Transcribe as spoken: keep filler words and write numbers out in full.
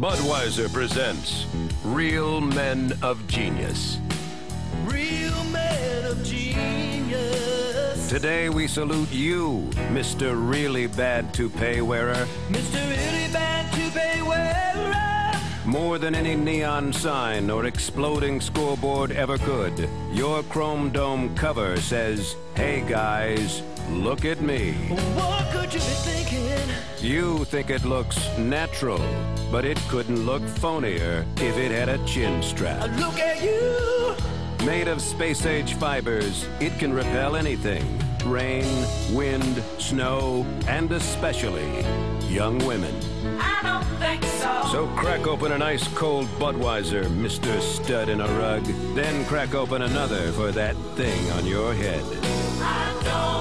Budweiser presents Real Men of Genius. Real men of genius. Today we salute you, Mister Really Bad Toupee Wearer. Mister Really Bad Toupee Wearer. More than any neon sign or exploding scoreboard ever could, your chrome dome cover says, "Hey guys, look at me." What could you be thinking? You think it looks natural, but it couldn't look phonier if it had a chin strap. Look at you. Made of space-age fibers, it can repel anything. Rain, wind, snow, and especially young women. I don't think so. So crack open an ice-cold Budweiser, Mister Stud in a Rug. Then crack open another for that thing on your head. I don't